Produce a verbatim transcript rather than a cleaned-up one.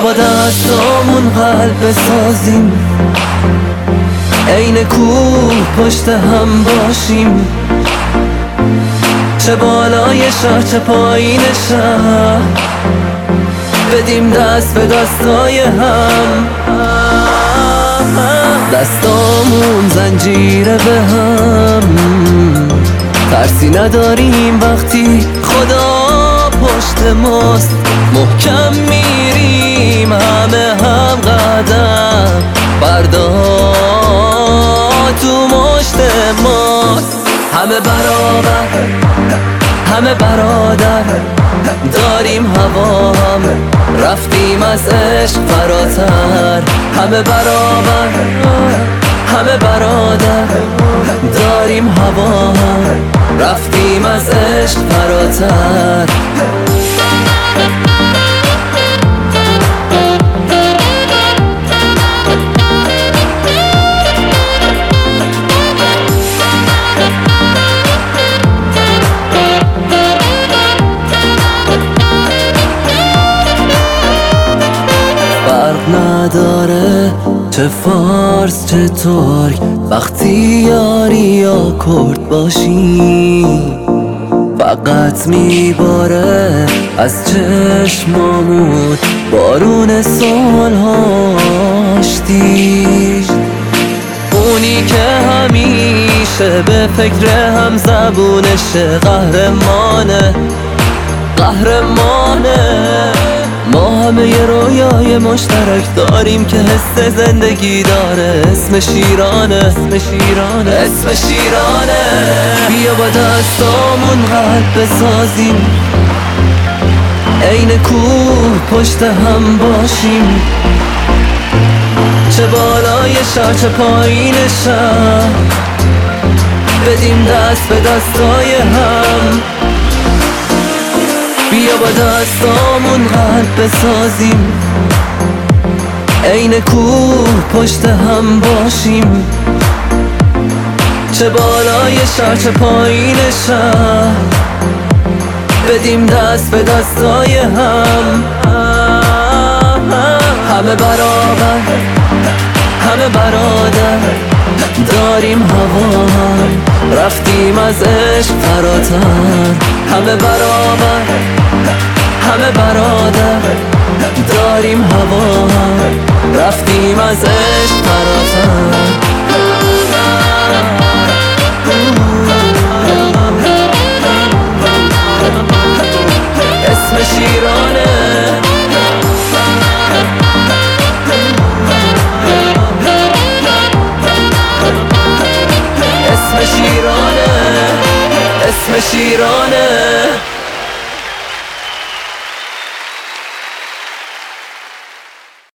با دستامون قلب بسازیم، عین کوه پشت هم باشیم، چه بالای شهر چه پایین شهر، بدیم دست به دستای هم، دستامون زنجیره به هم، ترسی نداریم وقتی خدا پشت ماست، محکم میریم همه هم قدم بردار تو مشت ماست، همه برابر همه برادر، داریم هوا هم رفتیم از عشق فراتر، همه برابر همه برادر، داریم هوا هم رفتیم از عشق فراتر. نداره چه فارس چه ترک، وقتی یاری یا کرد باشی، فقط میباره از چشمامون بارون سالهاش دید، اونی که همیشه به فکر هم زبونشه، قهرمانه قهرمانه. ما همه یه رویای مشترک داریم که حس زندگی داره، اسم شیرانه اسم شیرانه اسم شیرانه. بیا با دستامون قلب بسازیم، عین کوه پشت هم باشیم، چه بالای شهر چه پایین شهر، بدیم دست به دستای هم، بیا با دستامون قلب بسازیم، عین کوه پشت هم باشیم، چه بالای شهر چه پایین شهر، بدیم دست به دستای هم، همه برابر همه برادر، داریم هوا هم رفتیم از عشق فراتر، همه برابر همه برادر، داریم هوا هم رفتیم از عشق فراتر. اسم شیرانه اسم شیرانه اسم شیرانه.